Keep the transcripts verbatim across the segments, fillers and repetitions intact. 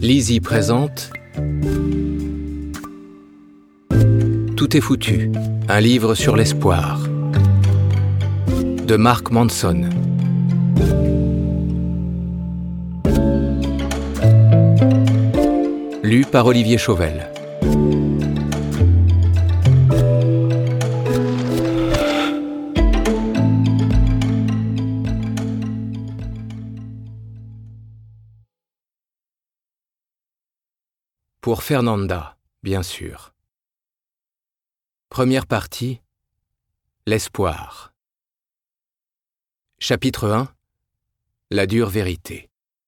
Lizzie présente Tout est foutu, un livre sur l'espoir de Mark Manson. Lu par Olivier Chauvel. Pour Fernanda, bien sûr. Première partie, l'espoir. Chapitre un, la dure vérité.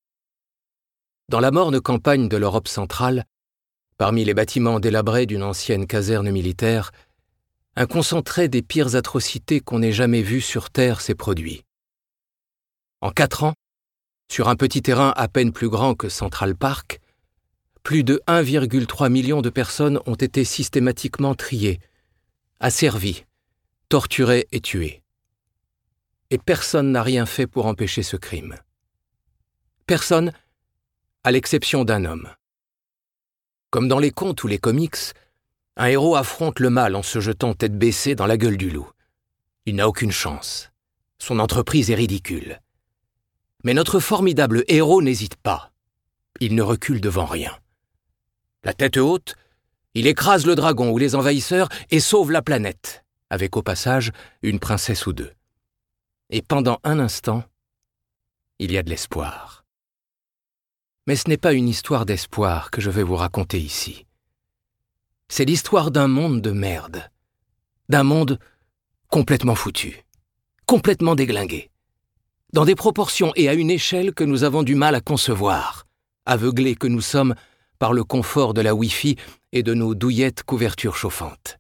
Dans la morne campagne de l'Europe centrale, parmi les bâtiments délabrés d'une ancienne caserne militaire, un concentré des pires atrocités qu'on ait jamais vues sur Terre s'est produit. En quatre ans, sur un petit terrain à peine plus grand que Central Park, plus de un virgule trois million de personnes ont été systématiquement triées, asservies, torturées et tuées. Et personne n'a rien fait pour empêcher ce crime. Personne, à l'exception d'un homme. Comme dans les contes ou les comics, un héros affronte le mal en se jetant tête baissée dans la gueule du loup. Il n'a aucune chance. Son entreprise est ridicule. Mais notre formidable héros n'hésite pas. Il ne recule devant rien. La tête haute, il écrase le dragon ou les envahisseurs et sauve la planète, avec au passage une princesse ou deux. Et pendant un instant, il y a de l'espoir. Mais ce n'est pas une histoire d'espoir que je vais vous raconter ici. C'est l'histoire d'un monde de merde, d'un monde complètement foutu, complètement déglingué, dans des proportions et à une échelle que nous avons du mal à concevoir, aveuglés que nous sommes par le confort de la Wi-Fi et de nos douillettes couvertures chauffantes.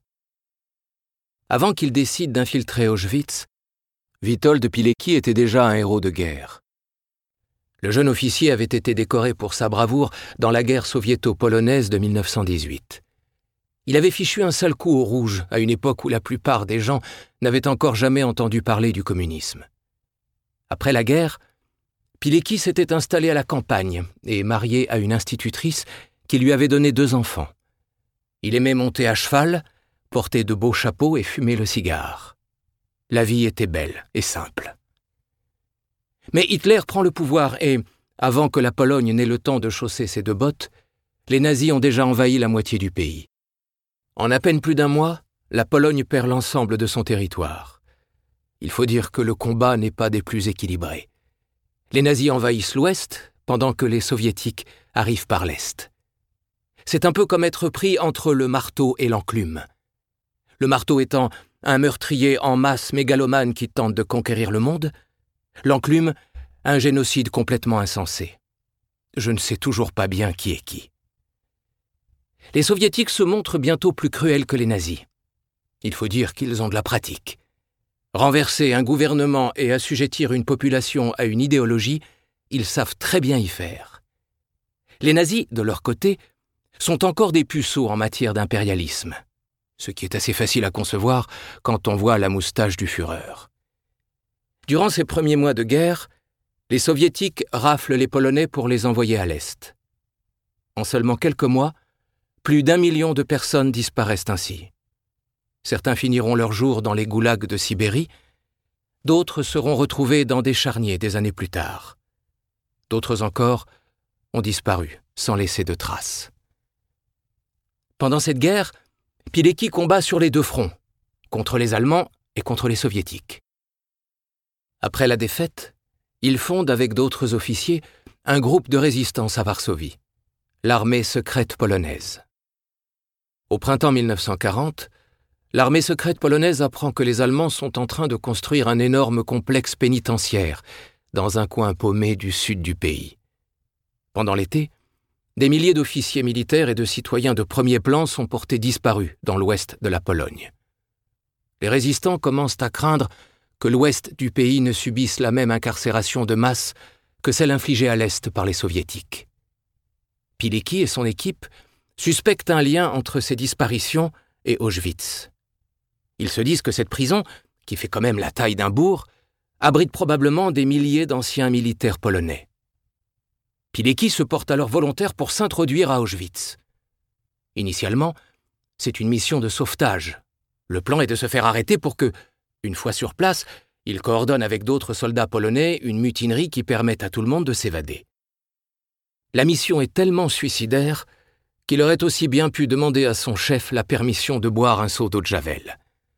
Avant qu'il décide d'infiltrer Auschwitz, Witold Pilecki était déjà un héros de guerre. Le jeune officier avait été décoré pour sa bravoure dans la guerre soviéto-polonaise de mille neuf cent dix-huit. Il avait fichu un sale coup au rouge à une époque où la plupart des gens n'avaient encore jamais entendu parler du communisme. Après la guerre, Pilecki s'était installé à la campagne et marié à une institutrice qui lui avait donné deux enfants. Il aimait monter à cheval, porter de beaux chapeaux et fumer le cigare. La vie était belle et simple. Mais Hitler prend le pouvoir et, avant que la Pologne n'ait le temps de chausser ses deux bottes, les nazis ont déjà envahi la moitié du pays. En à peine plus d'un mois, la Pologne perd l'ensemble de son territoire. Il faut dire que le combat n'est pas des plus équilibrés. Les nazis envahissent l'Ouest, pendant que les Soviétiques arrivent par l'Est. C'est un peu comme être pris entre le marteau et l'enclume. Le marteau étant un meurtrier en masse mégalomane qui tente de conquérir le monde, l'enclume, un génocide complètement insensé. Je ne sais toujours pas bien qui est qui. Les Soviétiques se montrent bientôt plus cruels que les nazis. Il faut dire qu'ils ont de la pratique. Renverser un gouvernement et assujettir une population à une idéologie, ils savent très bien y faire. Les nazis, de leur côté, sont encore des puceaux en matière d'impérialisme, ce qui est assez facile à concevoir quand on voit la moustache du Führer. Durant ces premiers mois de guerre, les Soviétiques raflent les Polonais pour les envoyer à l'Est. En seulement quelques mois, plus d'un million de personnes disparaissent ainsi. Certains finiront leur jour dans les goulags de Sibérie, d'autres seront retrouvés dans des charniers des années plus tard. D'autres encore ont disparu sans laisser de traces. Pendant cette guerre, Pilecki combat sur les deux fronts, contre les Allemands et contre les Soviétiques. Après la défaite, il fonde avec d'autres officiers un groupe de résistance à Varsovie, l'armée secrète polonaise. Au printemps mille neuf cent quarante, l'armée secrète polonaise apprend que les Allemands sont en train de construire un énorme complexe pénitentiaire dans un coin paumé du sud du pays. Pendant l'été, des milliers d'officiers militaires et de citoyens de premier plan sont portés disparus dans l'ouest de la Pologne. Les résistants commencent à craindre que l'ouest du pays ne subisse la même incarcération de masse que celle infligée à l'est par les Soviétiques. Pilecki et son équipe suspectent un lien entre ces disparitions et Auschwitz. Ils se disent que cette prison, qui fait quand même la taille d'un bourg, abrite probablement des milliers d'anciens militaires polonais. Pilecki se porte alors volontaire pour s'introduire à Auschwitz. Initialement, c'est une mission de sauvetage. Le plan est de se faire arrêter pour que, une fois sur place, il coordonne avec d'autres soldats polonais une mutinerie qui permette à tout le monde de s'évader. La mission est tellement suicidaire qu'il aurait aussi bien pu demander à son chef la permission de boire un seau d'eau de Javel.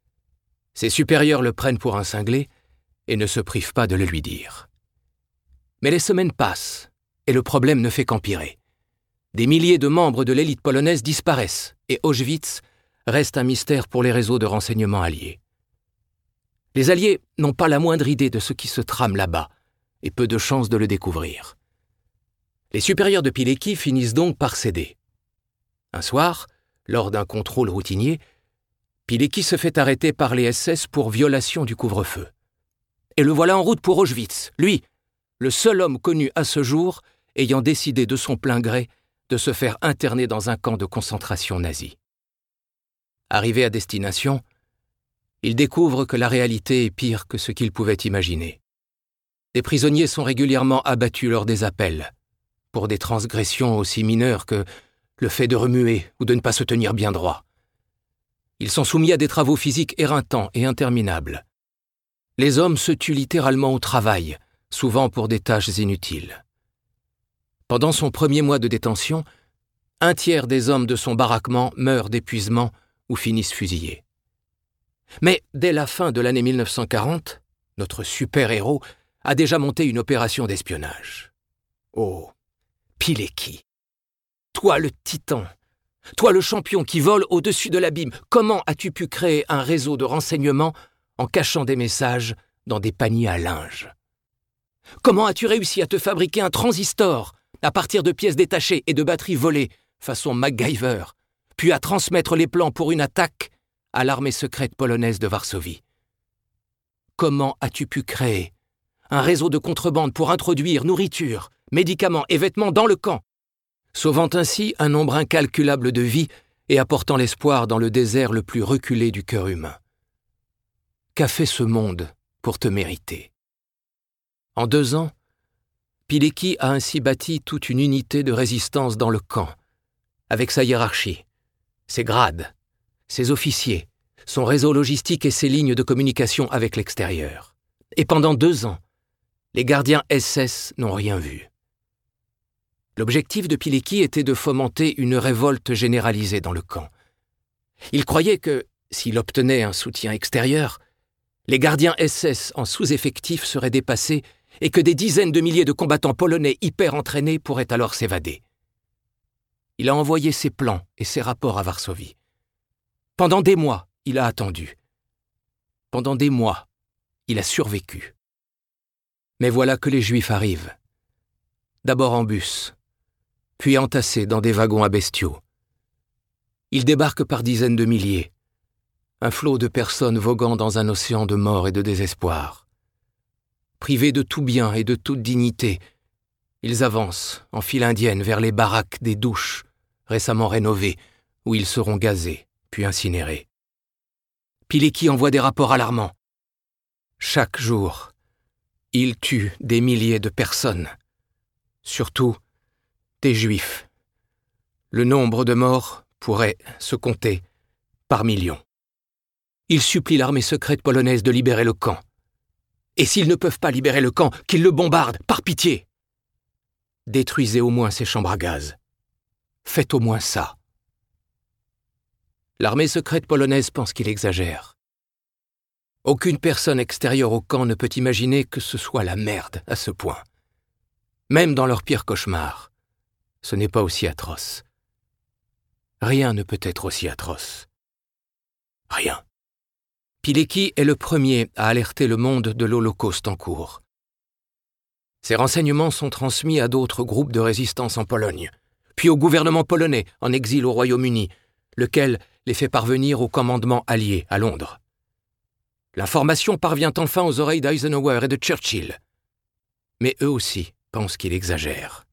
Ses supérieurs le prennent pour un cinglé et ne se privent pas de le lui dire. Mais les semaines passent et le problème ne fait qu'empirer. Des milliers de membres de l'élite polonaise disparaissent et Auschwitz reste un mystère pour les réseaux de renseignement alliés. Les Alliés n'ont pas la moindre idée de ce qui se trame là-bas et peu de chances de le découvrir. Les supérieurs de Pilecki finissent donc par céder. Un soir, lors d'un contrôle routinier, Pilecki se fait arrêter par les S S pour violation du couvre-feu. Et le voilà en route pour Auschwitz, lui, le seul homme connu à ce jour ayant décidé de son plein gré de se faire interner dans un camp de concentration nazi. Arrivé à destination, il découvre que la réalité est pire que ce qu'il pouvait imaginer. Des prisonniers sont régulièrement abattus lors des appels, pour des transgressions aussi mineures que le fait de remuer ou de ne pas se tenir bien droit. Ils sont soumis à des travaux physiques éreintants et interminables. Les hommes se tuent littéralement au travail, souvent pour des tâches inutiles. Pendant son premier mois de détention, un tiers des hommes de son baraquement meurent d'épuisement ou finissent fusillés. Mais dès la fin de l'année mille neuf cent quarante, notre super-héros a déjà monté une opération d'espionnage. Oh, Pilecki, toi le titan, toi le champion qui vole au-dessus de l'abîme, comment as-tu pu créer un réseau de renseignement en cachant des messages dans des paniers à linge? Comment as-tu réussi à te fabriquer un transistor à partir de pièces détachées et de batteries volées, façon MacGyver, puis à transmettre les plans pour une attaque à l'armée secrète polonaise de Varsovie? Comment as-tu pu créer un réseau de contrebande pour introduire nourriture, médicaments et vêtements dans le camp, sauvant ainsi un nombre incalculable de vies et apportant l'espoir dans le désert le plus reculé du cœur humain? Qu'a fait ce monde pour te mériter? En deux ans, Pilecki a ainsi bâti toute une unité de résistance dans le camp, avec sa hiérarchie, ses grades, ses officiers, son réseau logistique et ses lignes de communication avec l'extérieur. Et pendant deux ans, les gardiens S S n'ont rien vu. L'objectif de Pilecki était de fomenter une révolte généralisée dans le camp. Il croyait que, s'il obtenait un soutien extérieur, les gardiens S S en sous-effectif seraient dépassés et que des dizaines de milliers de combattants polonais hyper entraînés pourraient alors s'évader. Il a envoyé ses plans et ses rapports à Varsovie. Pendant des mois, il a attendu. Pendant des mois, il a survécu. Mais voilà que les Juifs arrivent. D'abord en bus, puis entassés dans des wagons à bestiaux. Ils débarquent par dizaines de milliers, un flot de personnes voguant dans un océan de mort et de désespoir. Privés de tout bien et de toute dignité, ils avancent en file indienne vers les baraques des douches, récemment rénovées, où ils seront gazés, puis incinérés. Pilecki envoie des rapports alarmants. Chaque jour, il tue des milliers de personnes, surtout des Juifs. Le nombre de morts pourrait se compter par millions. Il supplie l'armée secrète polonaise de libérer le camp. Et s'ils ne peuvent pas libérer le camp, qu'ils le bombardent, par pitié. Détruisez au moins ces chambres à gaz. Faites au moins ça. L'armée secrète polonaise pense qu'il exagère. Aucune personne extérieure au camp ne peut imaginer que ce soit la merde à ce point. Même dans leur pire cauchemar, ce n'est pas aussi atroce. Rien ne peut être aussi atroce. Rien. Pilecki est le premier à alerter le monde de l'Holocauste en cours. Ces renseignements sont transmis à d'autres groupes de résistance en Pologne, puis au gouvernement polonais en exil au Royaume-Uni, lequel les fait parvenir au commandement allié à Londres. L'information parvient enfin aux oreilles d'Eisenhower et de Churchill. Mais eux aussi pensent qu'il exagère.